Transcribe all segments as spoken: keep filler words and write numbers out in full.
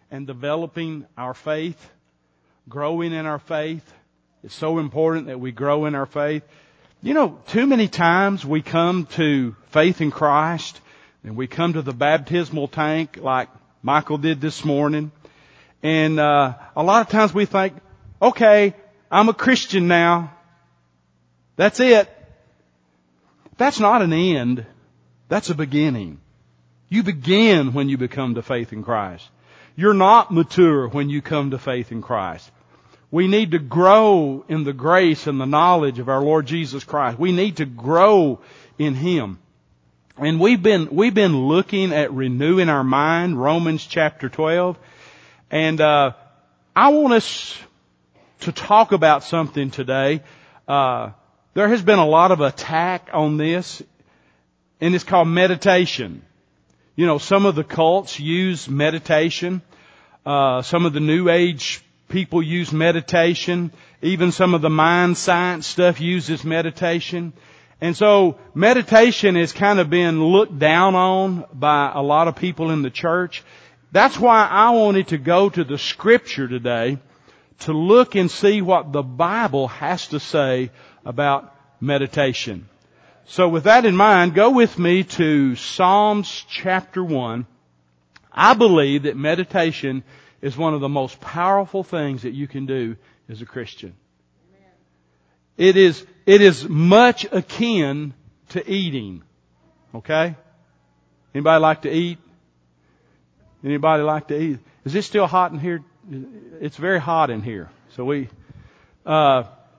and developing our faith, growing in our faith. It's so important that we grow in our faith. You know, too many times we come to faith in Christ and we come to the baptismal tank like Michael did this morning. And uh, a lot of times we think, okay, I'm a Christian now. That's it. That's not an end. That's a beginning. You begin when you become to faith in Christ. You're not mature when you come to faith in Christ. We need to grow in the grace and the knowledge of our Lord Jesus Christ. We need to grow in Him. And we've been, we've been looking at renewing our mind, Romans chapter twelve. And, uh, I want us to talk about something today. Uh, there has been a lot of attack on this, and it's called meditation. You know, some of the cults use meditation. Uh, some of the New Age people use meditation. Even some of the mind science stuff uses meditation. And so meditation has kind of been looked down on by a lot of people in the church. That's why I wanted to go to the Scripture today to look and see what the Bible has to say about meditation. So with that in mind, go with me to Psalms chapter one. I believe that meditation is one of the most powerful things that you can do as a Christian. It is, it is much akin to eating. Okay? Anybody like to eat? Anybody like to eat? Is it still hot in here? It's very hot in here. So we, uh,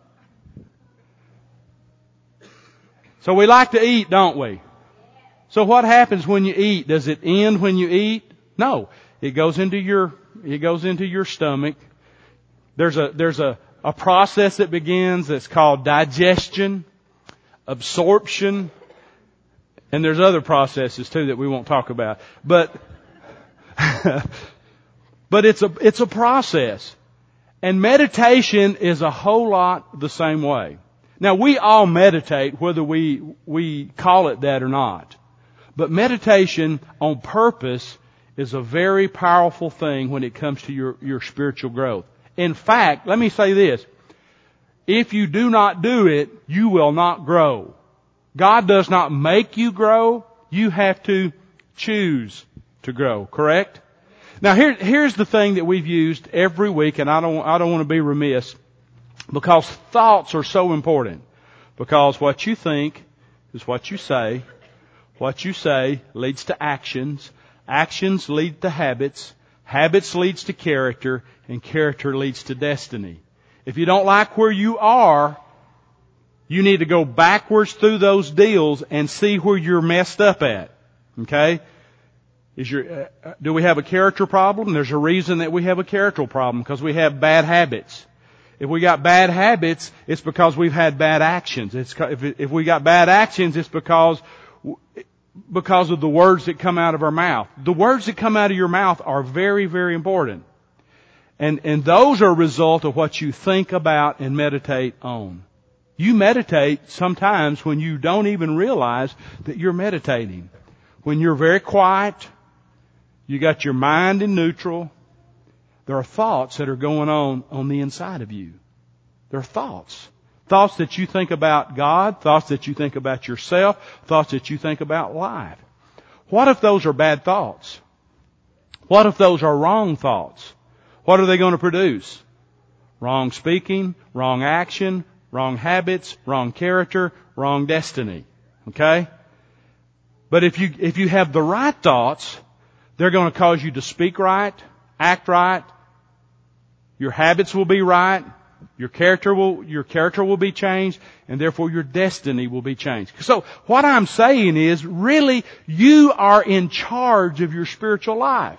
so we like to eat, don't we? So what happens when you eat? Does it end when you eat? No. It goes into your, it goes into your stomach. There's a, there's a, a process that begins that's called digestion, absorption, and there's other processes too that we won't talk about. But, but it's a, it's a process. And meditation is a whole lot the same way. Now we all meditate whether we, we call it that or not. But meditation on purpose is a very powerful thing when it comes to your, your spiritual growth. In fact, let me say this. If you do not do it, you will not grow. God does not make you grow. You have to choose to grow, correct? Now here, here's the thing that we've used every week, and I don't, I don't want to be remiss, because thoughts are so important. Because what you think is what you say. What you say leads to actions. Actions lead to habits. Habits leads to character, and character leads to destiny. If you don't like where you are, you need to go backwards through those deals and see where you're messed up at. Okay? Is your, uh, do we have a character problem? There's a reason that we have a character problem, because we have bad habits. If we got bad habits, it's because we've had bad actions. It's, if, if we got bad actions, it's because because of the words that come out of our mouth. The words that come out of your mouth are very, very important. And, and those are a result of what you think about and meditate on. You meditate sometimes when you don't even realize that you're meditating. When you're very quiet, you got your mind in neutral, there are thoughts that are going on on the inside of you. There are thoughts. Thoughts that you think about God, thoughts that you think about yourself, thoughts that you think about life. What if those are bad thoughts? What if those are wrong thoughts? What are they going to produce? Wrong speaking, wrong action, wrong habits, wrong character, wrong destiny. Okay? But if you, if you have the right thoughts, they're going to cause you to speak right, act right, your habits will be right, Your character will, your character will be changed, and therefore your destiny will be changed. So what I'm saying is, really, you are in charge of your spiritual life.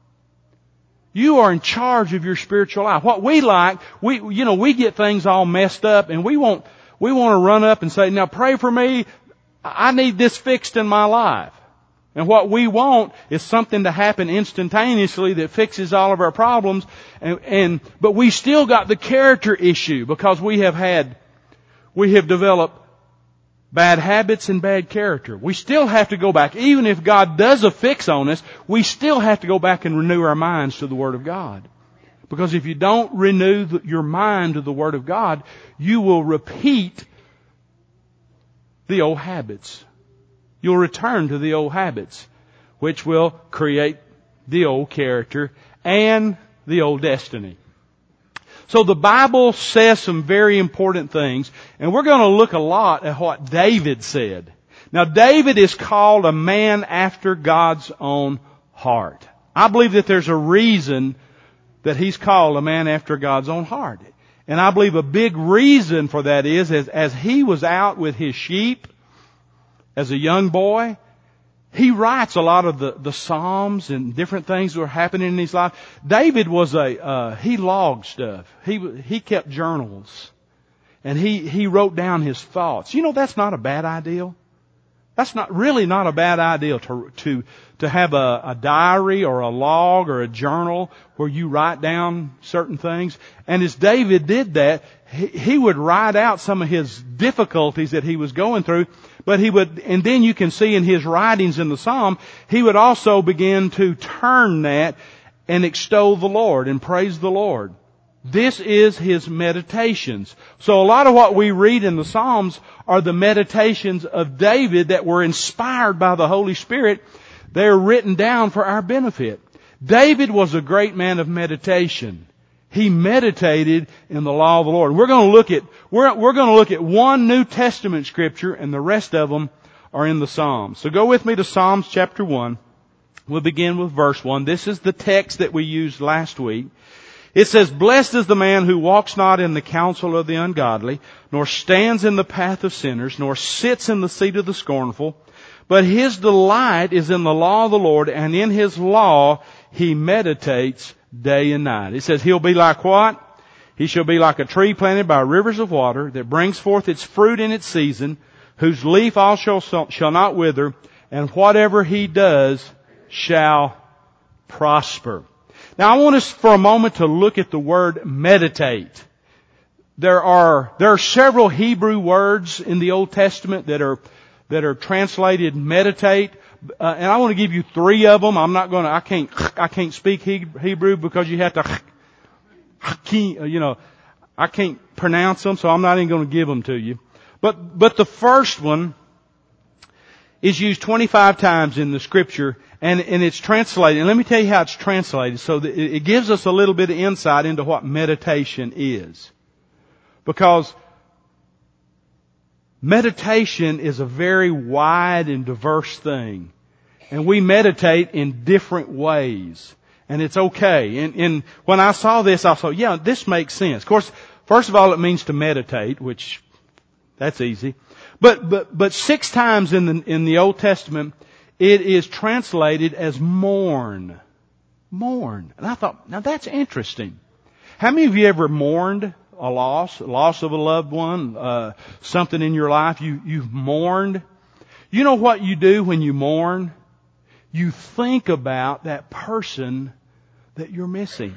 You are in charge of your spiritual life. What we like, we, you know, we get things all messed up, and we want, we want to run up and say, now pray for me. I need this fixed in my life. And what we want is something to happen instantaneously that fixes all of our problems. And, and, but we still got the character issue because we have had, we have developed bad habits and bad character. We still have to go back. Even if God does a fix on us, we still have to go back and renew our minds to the Word of God. Because if you don't renew the, your mind to the Word of God, you will repeat the old habits. You'll return to the old habits, which will create the old character and the old destiny. So the Bible says some very important things, and we're going to look a lot at what David said. Now, David is called a man after God's own heart. I believe that there's a reason that he's called a man after God's own heart. And I believe a big reason for that is, as, as he was out with his sheep as a young boy, he writes a lot of the, the Psalms and different things that were happening in his life. David was a, uh, he logged stuff. He, he kept journals. And he, he wrote down his thoughts. You know, that's not a bad idea. That's not, really not a bad idea to, to, to have a, a diary or a log or a journal where you write down certain things. And as David did that, he, he would write out some of his difficulties that he was going through. But he would, and then you can see in his writings in the Psalm, he would also begin to turn that and extol the Lord and praise the Lord. This is his meditations. So a lot of what we read in the Psalms are the meditations of David that were inspired by the Holy Spirit. They're written down for our benefit. David was a great man of meditation. He meditated in the law of the Lord. We're going to look at, we're, we're going to look at one New Testament scripture, and the rest of them are in the Psalms. So go with me to Psalms chapter one. We'll begin with verse one. This is the text that we used last week. It says, "Blessed is the man who walks not in the counsel of the ungodly, nor stands in the path of sinners, nor sits in the seat of the scornful. But his delight is in the law of the Lord, and in his law he meditates day and night." It says he'll be like what? He shall be like a tree planted by rivers of water that brings forth its fruit in its season, whose leaf also shall not wither, and whatever he does shall prosper. Now I want us for a moment to look at the word meditate. There are, there are several Hebrew words in the Old Testament that are, that are translated meditate. Uh, and I want to give you three of them. I'm not going to, I can't, I can't speak Hebrew because you have to, you know, I can't pronounce them, so I'm not even going to give them to you. But, but the first one is used twenty-five times in the scripture, and, and it's translated. And let me tell you how it's translated, so that it gives us a little bit of insight into what meditation is. Because meditation is a very wide and diverse thing. And we meditate in different ways. And it's okay. And, and when I saw this, I thought, yeah, this makes sense. Of course, first of all, it means to meditate, which, that's easy. But, but, but six times in the, in the Old Testament, it is translated as mourn. Mourn. And I thought, now that's interesting. How many of you ever mourned a loss, a loss of a loved one, uh, something in your life you, you've mourned? You know what you do when you mourn? You think about that person that you're missing.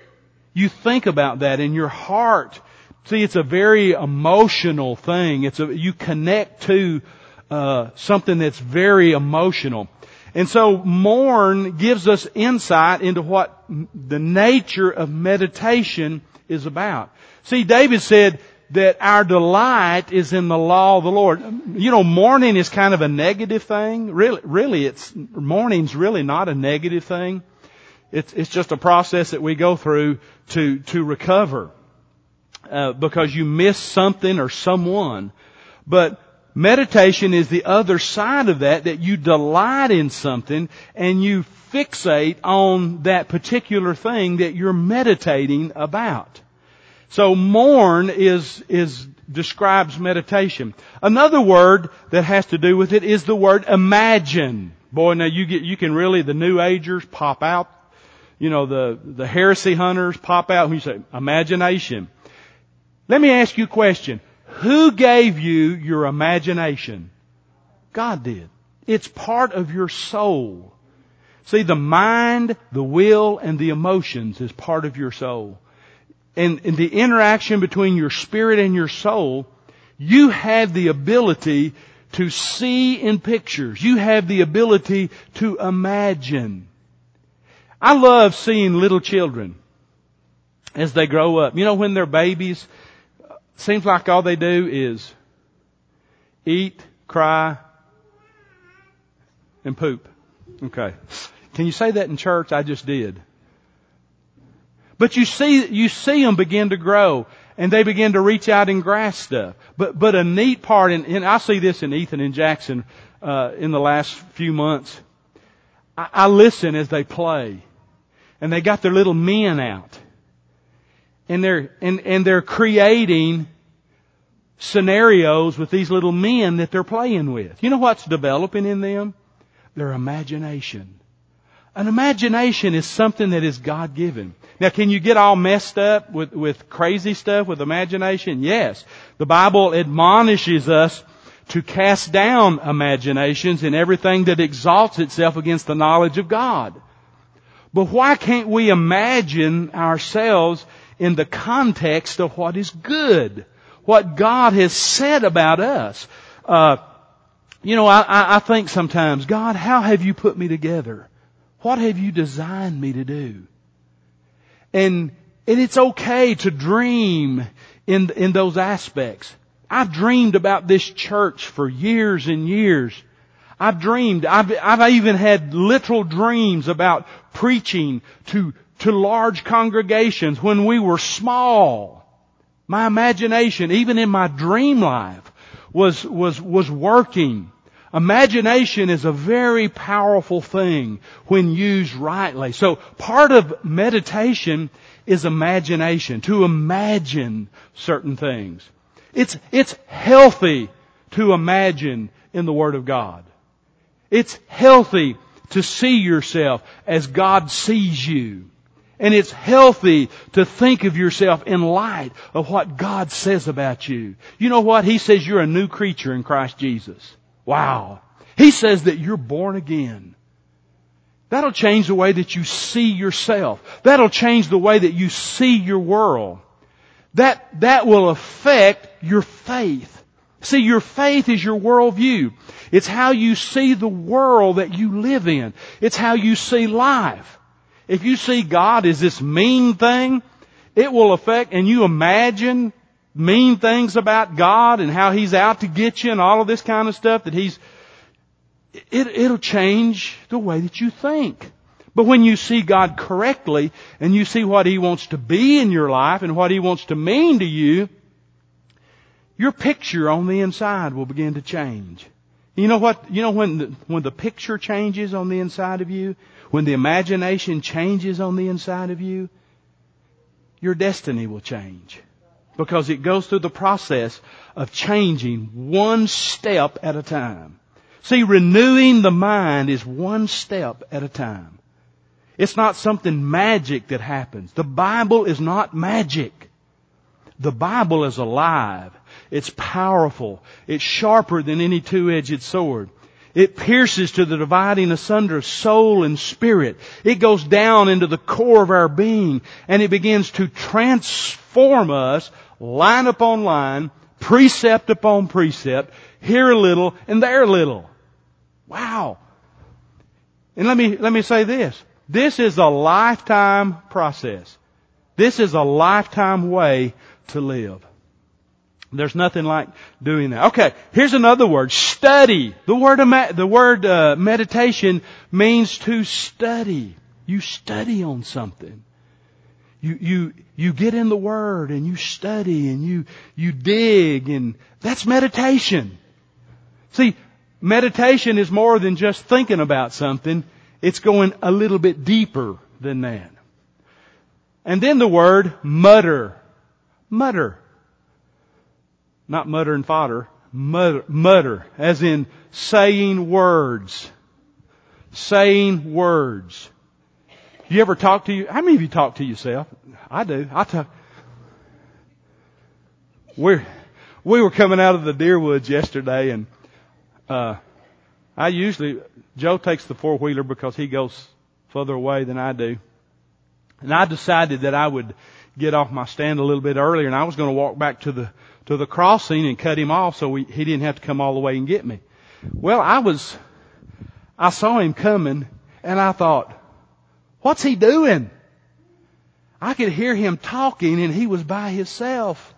You think about that in your heart. See, it's a very emotional thing. It's a, you connect to, uh, something that's very emotional. And so mourn gives us insight into what the nature of meditation is about. See, David said that our delight is in the law of the Lord. You know, mourning is kind of a negative thing. Really, really, it's, mourning's really not a negative thing. It's, it's just a process that we go through to, to recover, uh, because you miss something or someone. But meditation is the other side of that, that you delight in something and you fixate on that particular thing that you're meditating about. So mourn is, is, describes meditation. Another word that has to do with it is the word imagine. Boy, now you get, you can really, the New Agers pop out. You know, the, the heresy hunters pop out when you say imagination. Let me ask you a question. Who gave you your imagination? God did. It's part of your soul. See, the mind, the will, and the emotions is part of your soul. And, and the interaction between your spirit and your soul, You have the ability to see in pictures. You have the ability to imagine. I love seeing little children as they grow up. You know, when they're babies, seems like all they do is eat, cry, and poop. Okay. Can you say that in church? I just did. But you see, you see them begin to grow, and they begin to reach out and grasp stuff. But, but a neat part, and, and I see this in Ethan and Jackson, uh, in the last few months. I, I listen as they play. And they got their little men out. And they're, and, and they're creating scenarios with these little men that they're playing with. You know what's developing in them? Their imagination. An imagination is something that is God-given. Now, can you get all messed up with, with crazy stuff with imagination? Yes. The Bible admonishes us to cast down imaginations and everything that exalts itself against the knowledge of God. But why can't we imagine ourselves in the context of what is good? What God has said about us? Uh, you know, I, I think sometimes, God, how have you put me together? What have you designed me to do? And, and it's okay to dream in, in those aspects. I've dreamed about this church for years and years. I've dreamed, I've, I've even had literal dreams about preaching to, to large congregations when we were small. My imagination, even in my dream life, was, was, was working. Imagination is a very powerful thing when used rightly. So part of meditation is imagination, to imagine certain things. It's, it's healthy to imagine in the Word of God. It's healthy to see yourself as God sees you. And it's healthy to think of yourself in light of what God says about you. You know what? He says you're a new creature in Christ Jesus. Wow. He says that you're born again. That'll change the way that you see yourself. That'll change the way that you see your world. That, that will affect your faith. See, your faith is your worldview. It's how you see the world that you live in. It's how you see life. If you see God as this mean thing, it will affect, and you imagine mean things about God and how He's out to get you and all of this kind of stuff that He's, it, it'll change the way that you think. But when you see God correctly and you see what He wants to be in your life and what He wants to mean to you, your picture on the inside will begin to change. You know what? You know when the, when the picture changes on the inside of you, when the imagination changes on the inside of you, your destiny will change. Because it goes through the process of changing one step at a time. See, renewing the mind is one step at a time. It's not something magic that happens. The Bible is not magic. The Bible is alive. It's powerful. It's sharper than any two-edged sword. It pierces to the dividing asunder of soul and spirit. It goes down into the core of our being, and it begins to transform us line upon line, precept upon precept, here a little and there a little. Wow. And let me, let me say this. This is a lifetime process. This is a lifetime way to live. There's nothing like doing that. Okay, here's another word. Study. The word, the word uh, meditation means to study. You study on something. You, you, you get in the Word and you study and you, you dig, and that's meditation. See, meditation is more than just thinking about something. It's going a little bit deeper than that. And then the word mutter. Mutter. Not mutter and fodder. Mutter, mutter. As in saying words. Saying words. You ever talk to you? How many of you talk to yourself? I do. I talk. We're, we were coming out of the deer woods yesterday, and uh, I usually, Joe takes the four-wheeler because he goes further away than I do. And I decided that I would get off my stand a little bit earlier, and I was going to walk back to the to the crossing and cut him off so we, he didn't have to come all the way and get me. Well, I was, I saw him coming, and I thought, what's he doing? I could hear him talking, and he was by himself.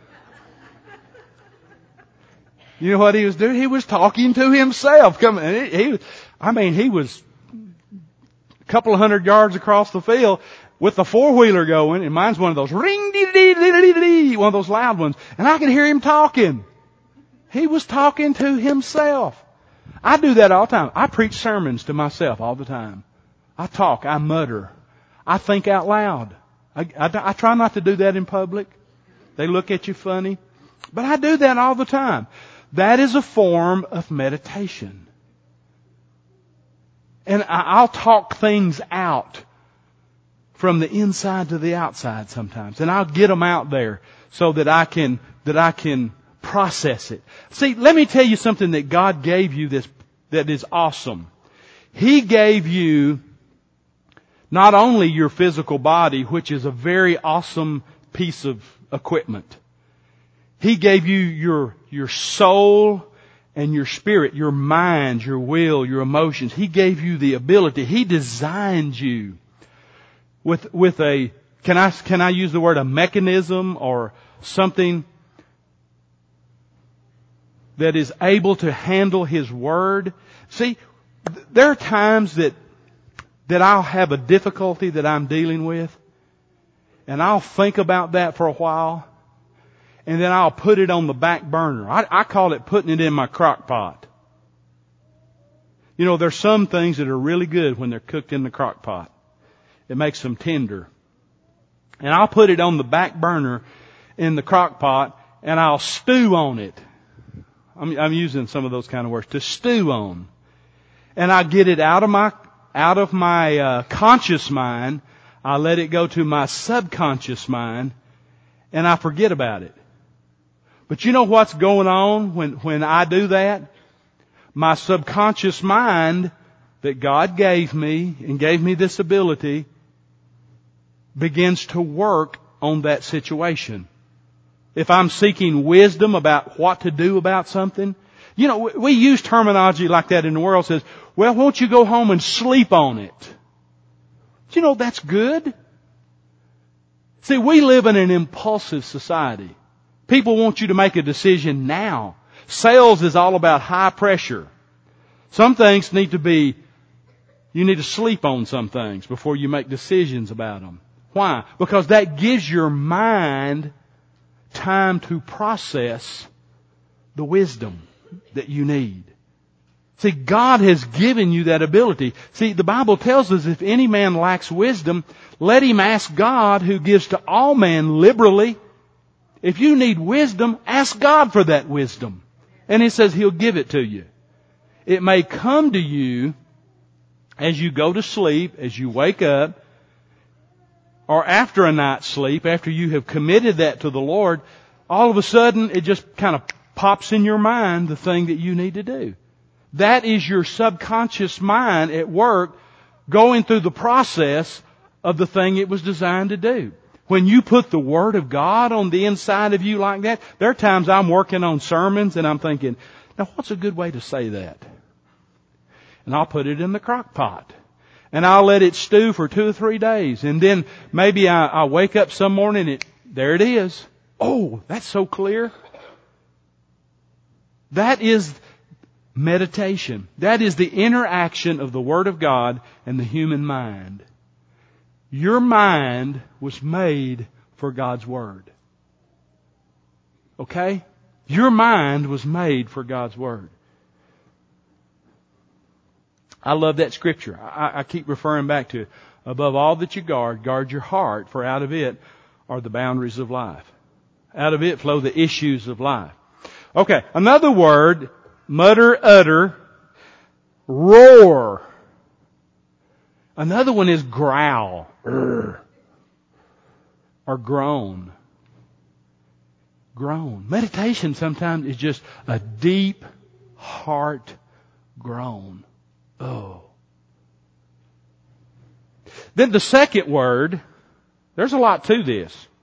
You know what he was doing? He was talking to himself. Coming, he, he, I mean, he was a couple of hundred yards across the field with the four-wheeler going, and mine's one of those ring dee dee dee dee dee, one of those loud ones, and I could hear him talking. He was talking to himself. I do that all the time. I preach sermons to myself all the time. I talk, I mutter, I think out loud. I, I, I try not to do that in public. They look at you funny. But I do that all the time. That is a form of meditation. And I, I'll talk things out from the inside to the outside sometimes. And I'll get them out there so that I can, that I can process it. See, let me tell you something that God gave you this, that is awesome. He gave you not only your physical body, which is a very awesome piece of equipment. He gave you your, your soul and your spirit, your mind, your will, your emotions. He gave you the ability. He designed you with, with a, can I, can I use the word a mechanism or something that is able to handle His Word? See, there are times that that I'll have a difficulty that I'm dealing with, and I'll think about that for a while, and then I'll put it on the back burner. I, I call it putting it in my crock pot. You know, there's some things that are really good when they're cooked in the crock pot. It makes them tender. And I'll put it on the back burner in the crock pot, and I'll stew on it. I'm, I'm using some of those kind of words, to stew on. And I get it out of my out of my uh, conscious mind. I let it go to my subconscious mind, and I forget about it. But you know what's going on when, when I do that? My subconscious mind that God gave me and gave me this ability begins to work on that situation. If I'm seeking wisdom about what to do about something, you know, we use terminology like that in the world. It says, well, won't you go home and sleep on it? You know, that's good. See, we live in an impulsive society. People want you to make a decision now. Sales is all about high pressure. Some things need to be, you need to sleep on some things before you make decisions about them. Why? Because that gives your mind time to process the wisdom that you need. See, God has given you that ability. See, the Bible tells us if any man lacks wisdom, let him ask God who gives to all men liberally. If you need wisdom, ask God for that wisdom. And He says He'll give it to you. It may come to you as you go to sleep, as you wake up, or after a night's sleep, after you have committed that to the Lord. All of a sudden, it just kind of pops in your mind the thing that you need to do. That is your subconscious mind at work going through the process of the thing it was designed to do. When you put the Word of God on the inside of you like that, there are times I'm working on sermons and I'm thinking, now what's a good way to say that? And I'll put it in the crock pot. And I'll let it stew for two or three days. And then maybe I, I wake up some morning and it, there it is. Oh, that's so clear. That is meditation. That is the interaction of the Word of God and the human mind. Your mind was made for God's Word. Okay? Your mind was made for God's Word. I love that scripture. I, I keep referring back to it. Above all that you guard, guard your heart, for out of it are the boundaries of life. Out of it flow the issues of life. Okay, another word, mutter, utter, roar. Another one is growl, or groan. Groan. Meditation sometimes is just a deep heart groan. Oh. Then the second word, there's a lot to this.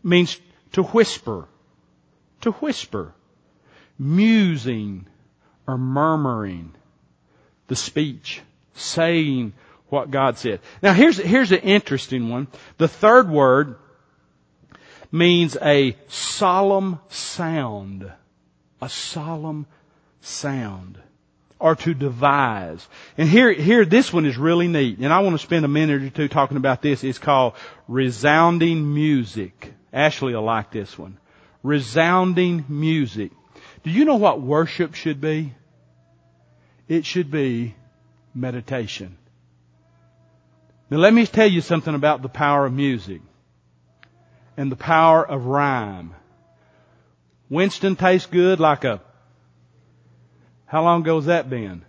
means to whisper. To whisper. Musing or murmuring the speech. Saying what God said. Now here's, here's an interesting one. The third word means a solemn sound. A solemn sound. Or to devise. And here, here, this one is really neat. And I want to spend a minute or two talking about this. It's called resounding music. Ashley will like this one. Resounding music. Do you know what worship should be? It should be meditation. Now let me tell you something about the power of music. And the power of rhyme. Winston tastes good like a... How long ago has that been?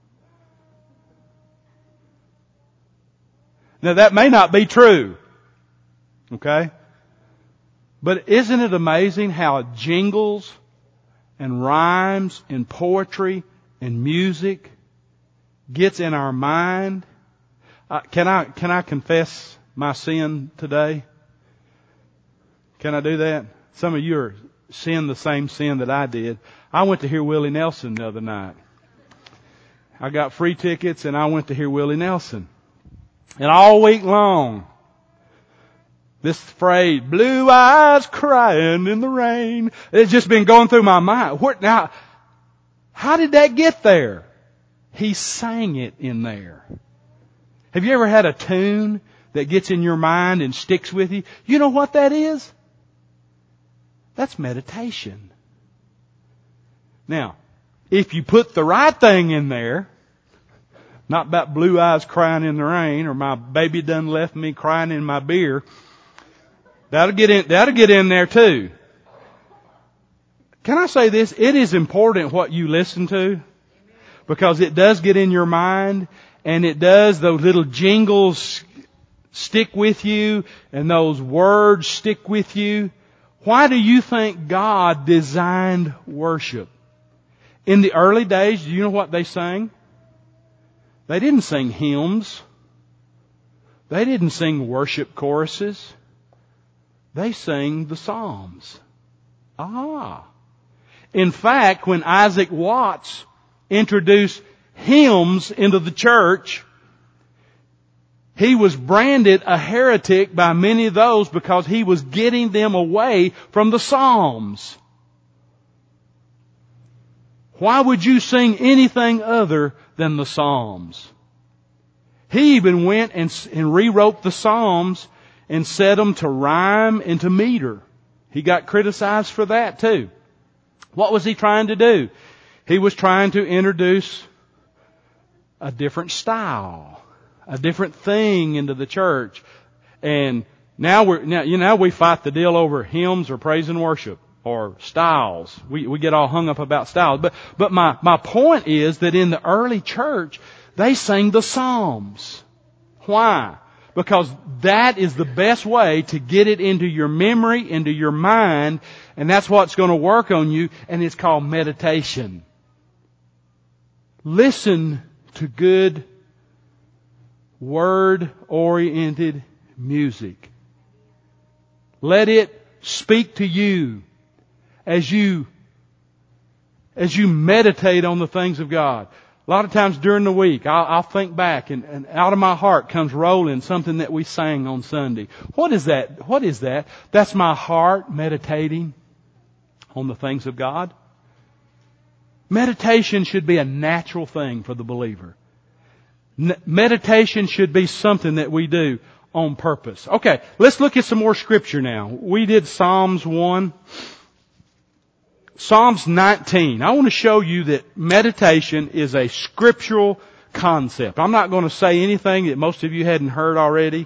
Now that may not be true. Okay? But isn't it amazing how jingles and rhymes and poetry and music gets in our mind? Uh, can I, can I confess my sin today? Can I do that? Some of you are sin the same sin that I did. I went to hear Willie Nelson the other night. I got free tickets and I went to hear Willie Nelson. And all week long, this phrase, blue eyes crying in the rain, it's just been going through my mind. What, now, how did that get there? He sang it in there. Have you ever had a tune that gets in your mind and sticks with you? You know what that is? That's meditation. Now, if you put the right thing in there, not about blue eyes crying in the rain or my baby done left me crying in my beer, that'll get in, that'll get in there too. Can I say this? It is important what you listen to because it does get in your mind and it does, those little jingles stick with you and those words stick with you. Why do you think God designed worship? In the early days, do you know what they sang? They didn't sing hymns. They didn't sing worship choruses. They sang the Psalms. Ah. In fact, when Isaac Watts introduced hymns into the church, he was branded a heretic by many of those because he was getting them away from the Psalms. Why would you sing anything other than the Psalms? He even went and, and rewrote the Psalms and set them to rhyme and to meter. He got criticized for that too. What was he trying to do? He was trying to introduce a different style, a different thing into the church. And now we're, now, you know, we fight the deal over hymns or praise and worship or styles. We, we get all hung up about styles. But, but my, my point is that in the early church, they sang the Psalms. Why? Because that is the best way to get it into your memory, into your mind, and that's what's going to work on you, and it's called meditation. Listen to good, word-oriented music. Let it speak to you as you, as you meditate on the things of God. A lot of times during the week, I'll, I'll think back and, and out of my heart comes rolling something that we sang on Sunday. What is that? What is that? That's my heart meditating on the things of God. Meditation should be a natural thing for the believer. N- meditation should be something that we do on purpose. Okay, let's look at some more scripture now. We did Psalms one. Psalms nineteen. I want to show you that meditation is a scriptural concept. I'm not going to say anything that most of you hadn't heard already.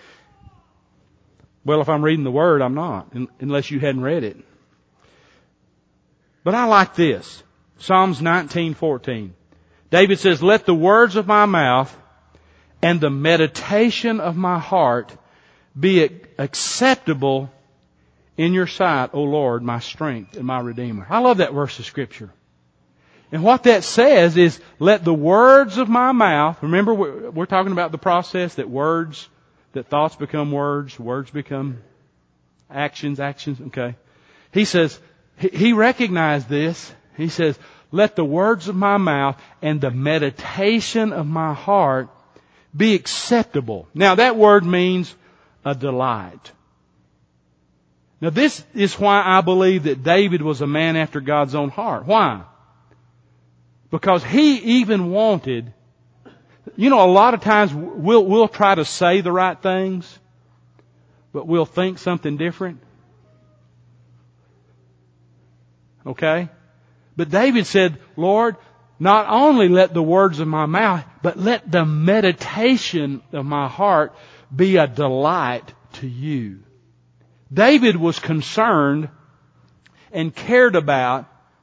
Well, if I'm reading the Word, I'm not, unless you hadn't read it. But I like this. Psalms nineteen fourteen. David says, "Let the words of my mouth and the meditation of my heart be acceptable in your sight, O Lord, my strength and my Redeemer." I love that verse of Scripture. And what that says is, let the words of my mouth, remember we're, we're talking about the process that words, that thoughts become words, words become actions, actions, okay. He says, he, he recognized this. He says, let the words of my mouth and the meditation of my heart be acceptable. Now that word means a delight. Now this is why I believe that David was a man after God's own heart. Why? Because he even wanted, you know, a lot of times we'll, we'll try to say the right things, but we'll think something different. Okay? But David said, Lord, not only let the words of my mouth, but let the meditation of my heart be a delight to you. David was concerned and cared about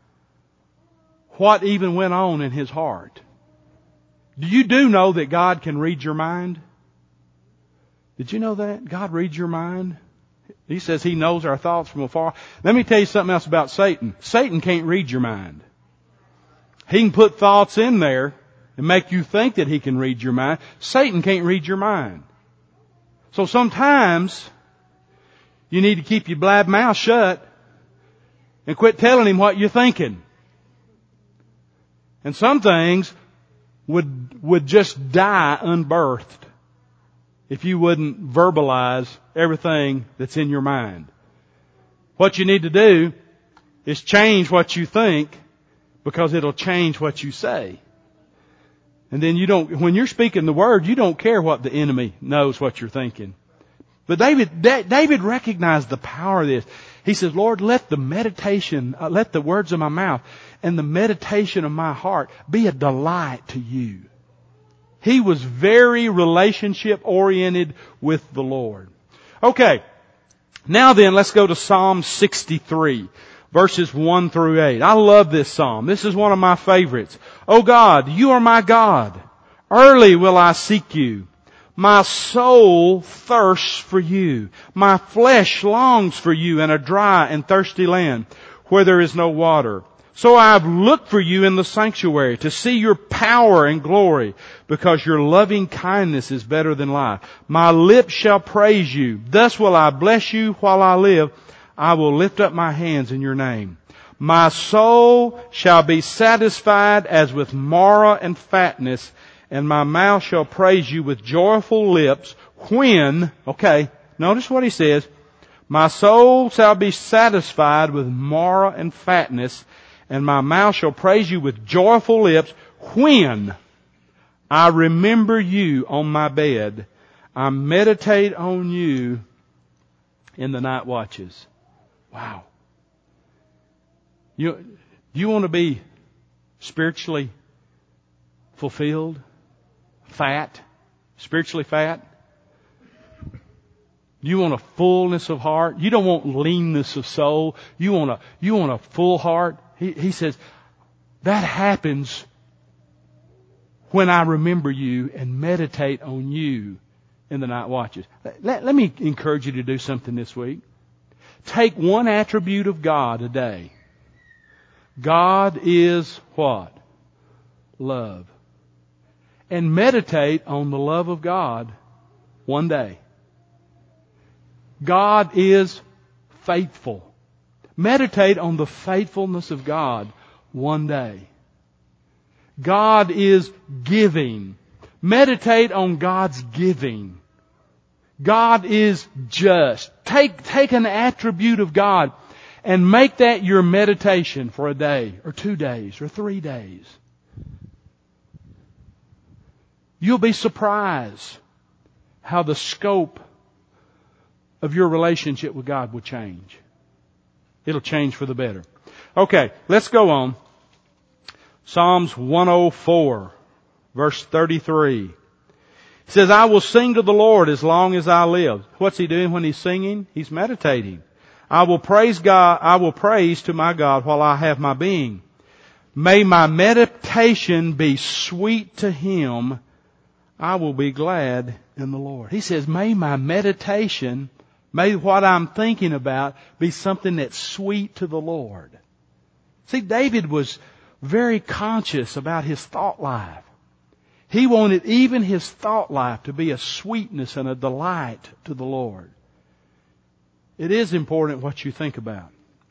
what even went on in his heart. Do you do know that God can read your mind? Did you know that? God reads your mind. He says He knows our thoughts from afar. Let me tell you something else about Satan. Satan can't read your mind. He can put thoughts in there and make you think that he can read your mind. Satan can't read your mind. So sometimes you need to keep your blab mouth shut and quit telling him what you're thinking. And some things would, would just die unbirthed if you wouldn't verbalize everything that's in your mind. What you need to do is change what you think, because it'll change what you say. And then you don't, when you're speaking the word, you don't care what the enemy knows what you're thinking. But David, David recognized the power of this. He says, Lord, let the meditation, uh, let the words of my mouth and the meditation of my heart be a delight to you. He was very relationship oriented with the Lord. Okay. Now then, let's go to Psalm sixty-three, verses one through eight. I love this psalm. This is one of my favorites. Oh God, you are my God. Early will I seek you. My soul thirsts for you. My flesh longs for you in a dry and thirsty land where there is no water. So I have looked for you in the sanctuary to see your power and glory, because your loving kindness is better than life. My lips shall praise you. Thus will I bless you while I live. I will lift up my hands in your name. My soul shall be satisfied as with marrow and fatness, and my mouth shall praise you with joyful lips when, okay, notice what he says, my soul shall be satisfied with marrow and fatness, and my mouth shall praise you with joyful lips when I remember you on my bed. I meditate on you in the night watches. Wow. You, you want to be spiritually fulfilled? Fat? Spiritually fat? You want a fullness of heart? You don't want leanness of soul. You want a, you want a full heart? He, he says, that happens when I remember you and meditate on you in the night watches. Let, let me encourage you to do something this week. Take one attribute of God a day. God is what? Love. And meditate on the love of God one day. God is faithful. Meditate on the faithfulness of God one day. God is giving. Meditate on God's giving. God is just. Take, take an attribute of God and make that your meditation for a day or two days or three days. You'll be surprised how the scope of your relationship with God will change. It'll change for the better. Okay, let's go on. Psalms one oh four, verse thirty-three. It says, I will sing to the Lord as long as I live. What's he doing when he's singing? He's meditating. I will praise God, I will praise to my God while I have my being. May my meditation be sweet to Him. I will be glad in the Lord. He says, may my meditation, may what I'm thinking about be something that's sweet to the Lord. See, David was very conscious about his thought life. He wanted even his thought life to be a sweetness and a delight to the Lord. It is important what you think about.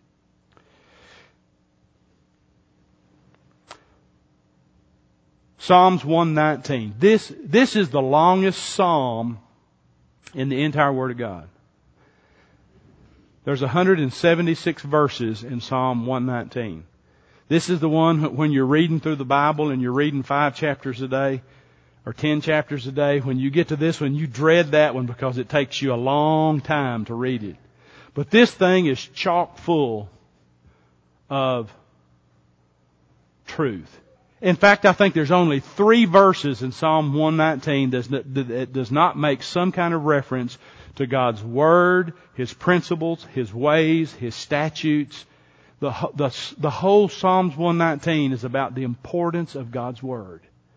Psalms one nineteen. This, this is the longest psalm in the entire Word of God. There's one hundred seventy-six verses in Psalm one nineteen. This is the one when you're reading through the Bible and you're reading five chapters a day or ten chapters a day. When you get to this one, you dread that one because it takes you a long time to read it. But this thing is chock full of truth. In fact, I think there's only three verses in Psalm one nineteen that does not make some kind of reference to God's Word, His principles, His ways, His statutes. The, the, the whole Psalms one nineteen is about the importance of God's Word.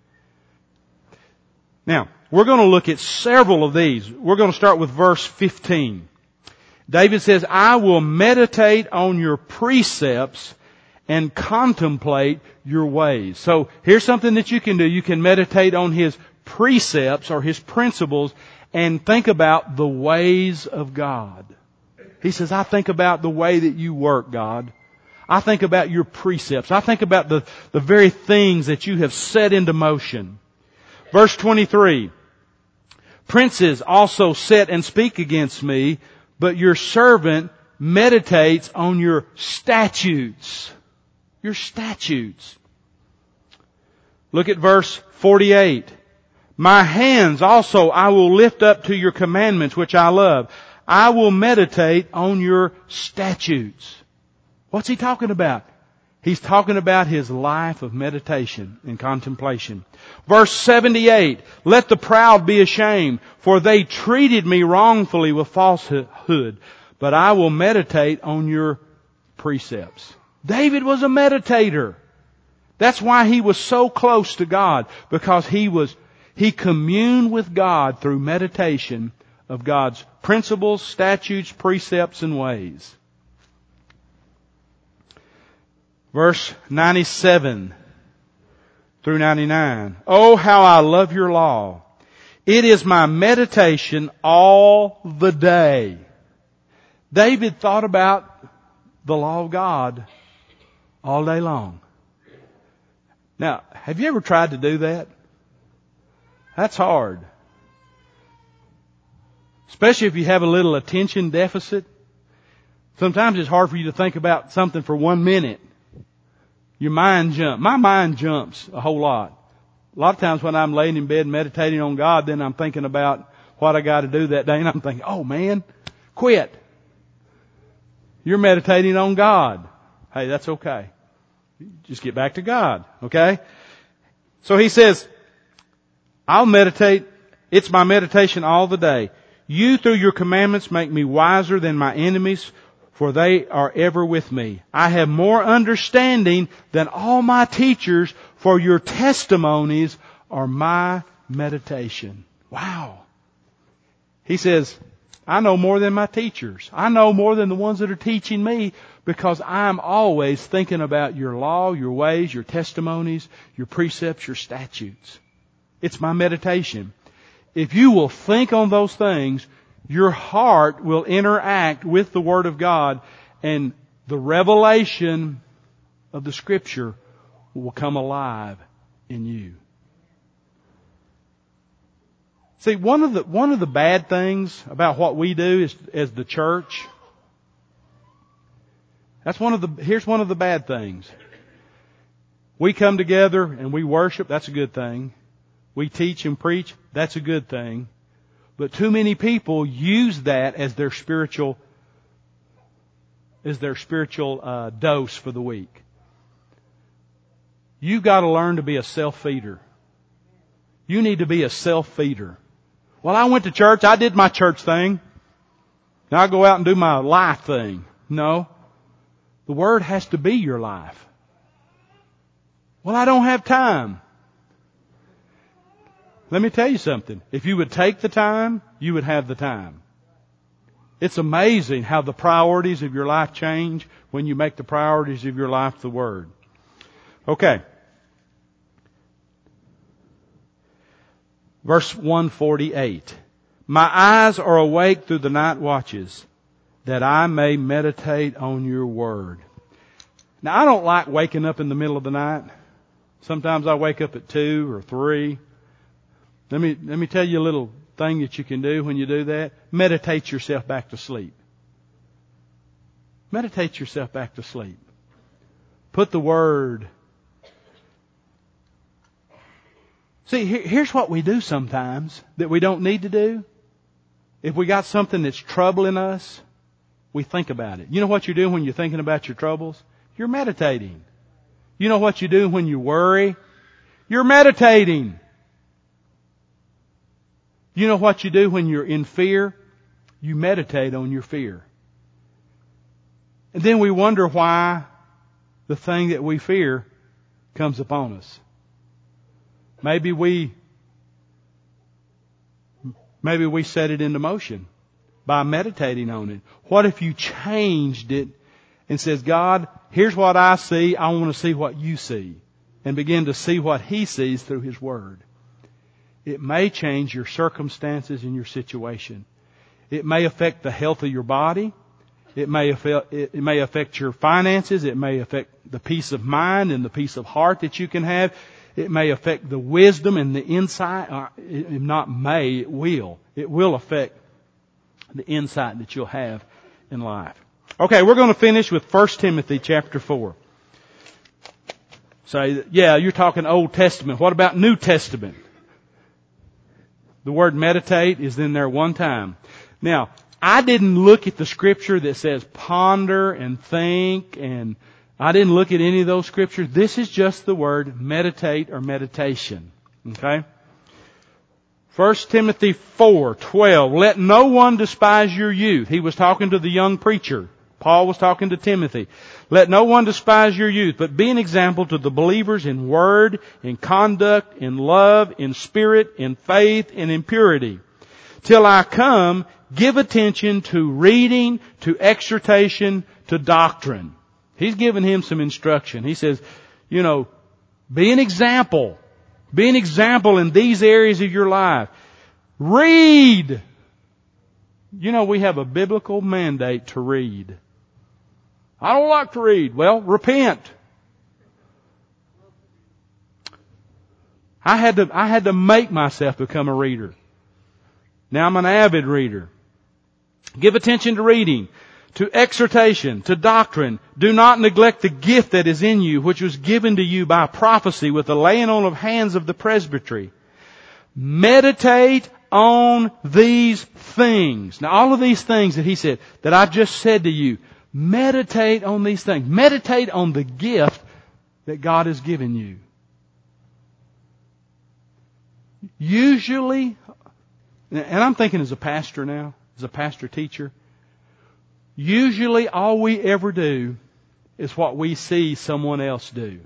Now, we're going to look at several of these. We're going to start with verse fifteen. David says, I will meditate on your precepts and contemplate your ways. So here's something that you can do. You can meditate on His precepts or His principles and think about the ways of God. He says, I think about the way that you work, God. I think about your precepts. I think about the, the very things that you have set into motion. Verse twenty-three, princes also sit and speak against me, but your servant meditates on your statutes. Your statutes. Look at verse forty-eight. My hands also I will lift up to your commandments, which I love. I will meditate on your statutes. What's he talking about? He's talking about his life of meditation and contemplation. Verse seventy-eight, let the proud be ashamed, for they treated me wrongfully with falsehood, but I will meditate on your precepts. David was a meditator. That's why he was so close to God, because he was, he communed with God through meditation of God's principles, statutes, precepts, and ways. Verse ninety-seven through ninety-nine. Oh, how I love your law. It is my meditation all the day. David thought about the law of God all day long. Now, have you ever tried to do that? That's hard. Especially if you have a little attention deficit. Sometimes it's hard for you to think about something for one minute. Your mind jumps. My mind jumps a whole lot. A lot of times when I'm laying in bed meditating on God, then I'm thinking about what I got to do that day, and I'm thinking, oh man, quit. You're meditating on God. Hey, that's okay. Just get back to God, okay? So he says, I'll meditate. It's my meditation all the day. You through your commandments make me wiser than my enemies, for they are ever with me. I have more understanding than all my teachers, for your testimonies are my meditation. Wow. He says, I know more than my teachers. I know more than the ones that are teaching me, because I'm always thinking about your law, your ways, your testimonies, your precepts, your statutes. It's my meditation. If you will think on those things, your heart will interact with the Word of God, and the revelation of the Scripture will come alive in you. See, one of the, one of the bad things about what we do is, as the church, that's one of the, here's one of the bad things. We come together and we worship, that's a good thing. We teach and preach, that's a good thing. But too many people use that as their spiritual, as their spiritual uh, dose for the week. You've got to learn to be a self-feeder. You need to be a self-feeder. Well, I went to church, I did my church thing. Now I go out and do my life thing. No. The Word has to be your life. Well, I don't have time. Let me tell you something. If you would take the time, you would have the time. It's amazing how the priorities of your life change when you make the priorities of your life the Word. Okay. Verse one forty-eight. My eyes are awake through the night watches. that I may meditate on your word. Now, I don't like waking up in the middle of the night. Sometimes I wake up at two or three. Let me, let me tell you a little thing that you can do when you do that. Meditate yourself back to sleep. Meditate yourself back to sleep. Put the word. See, here's what we do sometimes that we don't need to do. If we got something that's troubling us, we think about it. You know what you do when you're thinking about your troubles? You're meditating. You know what you do when you worry? You're meditating. You know what you do when you're in fear? You meditate on your fear. And then we wonder why the thing that we fear comes upon us. Maybe we, maybe we set it into motion by meditating on it. What if you changed it and says, God, here's what I see. I want to see what you see. And begin to see what He sees through His Word. It may change your circumstances and your situation. It may affect the health of your body. It may affect, it may affect your finances. It may affect the peace of mind and the peace of heart that you can have. It may affect the wisdom and the insight. Uh, it, not may, it will. It will affect the insight that you'll have in life. Okay, we're going to finish with First Timothy chapter four. Say, so, yeah, you're talking Old Testament. What about New Testament? The word meditate is in there one time. Now, I didn't look at the scripture that says ponder and think, and I didn't look at any of those scriptures. This is just the word meditate or meditation. Okay? First Timothy four twelve. Let no one despise your youth. He was talking to the young preacher. Paul was talking to Timothy. Let no one despise your youth, but be an example to the believers in word, in conduct, in love, in spirit, in faith, and in purity. Till I come, give attention to reading, to exhortation, to doctrine. He's giving him some instruction. He says, you know, be an example. Be an example in these areas of your life. Read. You know, we have a biblical mandate to read. I don't like to read. Well, repent. I had to, I had to make myself become a reader. Now I'm an avid reader. Give attention to reading, to exhortation, to doctrine. Do not neglect the gift that is in you, which was given to you by prophecy with the laying on of hands of the presbytery. Meditate on these things. Now all of these things that he said, that I've just said to you, meditate on these things. Meditate on the gift that God has given you. Usually, and I'm thinking as a pastor now, as a pastor teacher, usually all we ever do is what we see someone else do.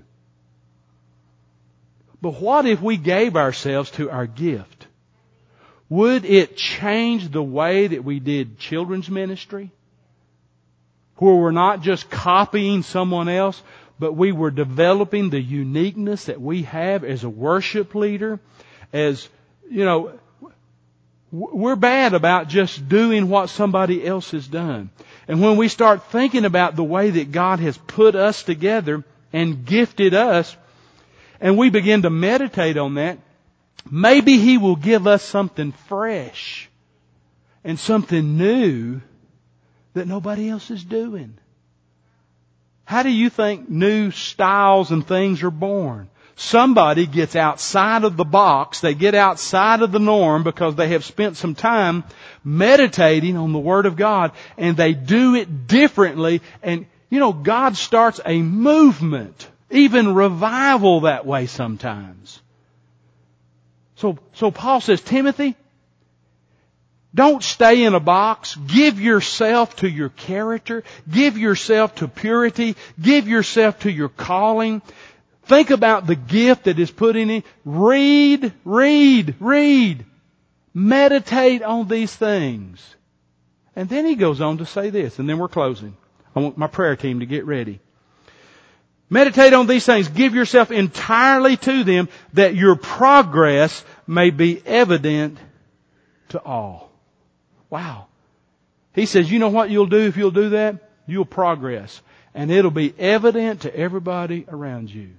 But what if we gave ourselves to our gift? Would it change the way that we did children's ministry? Where we're not just copying someone else, but we were developing the uniqueness that we have as a worship leader. As, you know, we're bad about just doing what somebody else has done. And when we start thinking about the way that God has put us together and gifted us, and we begin to meditate on that, maybe He will give us something fresh and something new that nobody else is doing. How do you think new styles and things are born? Somebody gets outside of the box, they get outside of the norm because they have spent some time meditating on the Word of God, and they do it differently. And, you know, God starts a movement, even revival that way sometimes. So, so Paul says, Timothy, don't stay in a box. Give yourself to your character. Give yourself to purity. Give yourself to your calling. Think about the gift that is put in it. Read, read, read. Meditate on these things. And then he goes on to say this, and then we're closing. I want my prayer team to get ready. Meditate on these things. Give yourself entirely to them, that your progress may be evident to all. Wow. He says, you know what you'll do if you'll do that? You'll progress. And it'll be evident to everybody around you.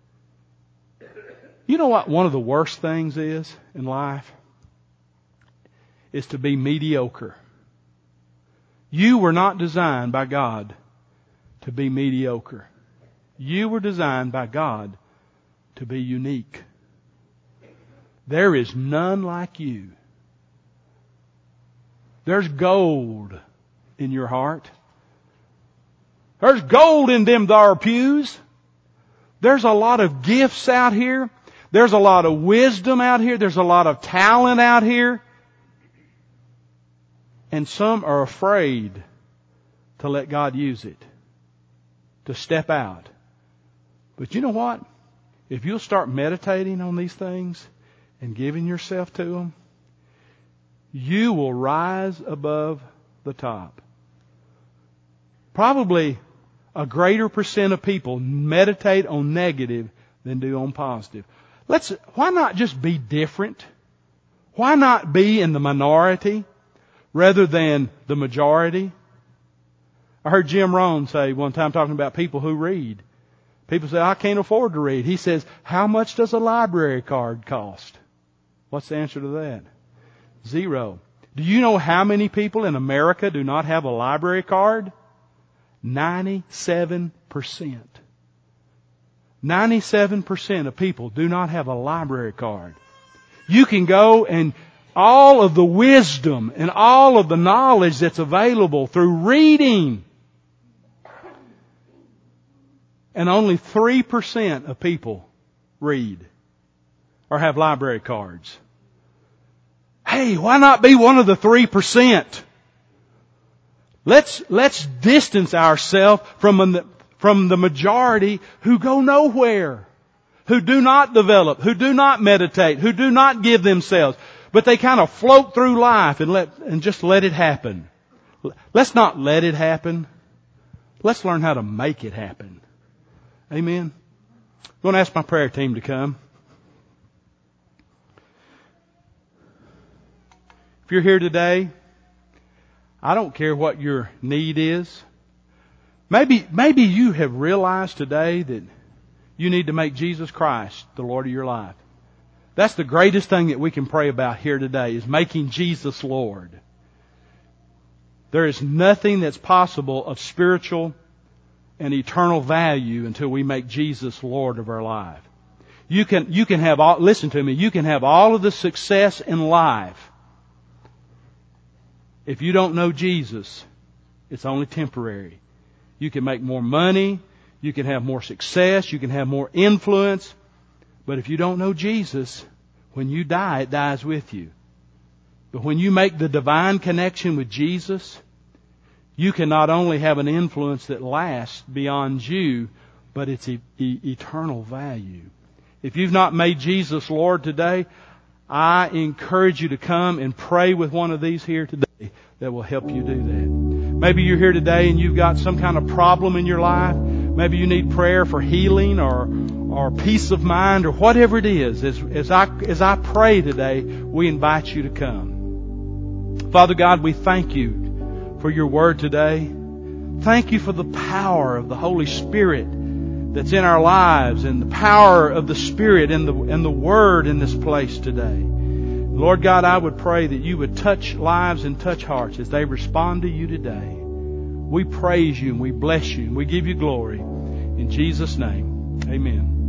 You know what one of the worst things is in life? Is to be mediocre. You were not designed by God to be mediocre. You were designed by God to be unique. There is none like you. There's gold in your heart. There's gold in them thar pews. There's a lot of gifts out here. There's a lot of wisdom out here. There's a lot of talent out here. And some are afraid to let God use it, to step out. But you know what? If you'll start meditating on these things and giving yourself to them, you will rise above the top. Probably a greater percent of people meditate on negative than do on positive. Let's, why not just be different? Why not be in the minority rather than the majority? I heard Jim Rohn say one time, talking about people who read. People say, I can't afford to read. He says, how much does a library card cost? What's the answer to that? Zero. Do you know how many people in America do not have a library card? ninety-seven percent. ninety-seven percent of people do not have a library card. You can go and all of the wisdom and all of the knowledge that's available through reading. And only three percent of people read or have library cards. Hey, why not be one of the three percent? Let's, let's distance ourselves from the, from the majority who go nowhere, who do not develop, who do not meditate, who do not give themselves, but they kind of float through life and let, and just let it happen. Let's not let it happen. Let's learn how to make it happen. Amen. I'm going to ask my prayer team to come. If you're here today, I don't care what your need is. Maybe, maybe you have realized today that you need to make Jesus Christ the Lord of your life. That's the greatest thing that we can pray about here today, is making Jesus Lord. There is nothing that's possible of spiritual and eternal value until we make Jesus Lord of our life. You can, you can have all, listen to me, you can have all of the success in life. If you don't know Jesus, it's only temporary. You can make more money, you can have more success, you can have more influence, but if you don't know Jesus, when you die, it dies with you. But when you make the divine connection with Jesus, you can not only have an influence that lasts beyond you, but it's e- e- eternal value. If you've not made Jesus Lord today, I encourage you to come and pray with one of these here today that will help you do that. Maybe you're here today and you've got some kind of problem in your life. Maybe you need prayer for healing or or peace of mind or whatever it is. As, as I as I pray today, we invite you to come. Father God, we thank you for your word today. Thank you for the power of the Holy Spirit that's in our lives, and the power of the Spirit and the and the Word in this place today. Lord God, I would pray that you would touch lives and touch hearts as they respond to you today. We praise you and we bless you and we give you glory. In Jesus' name, amen.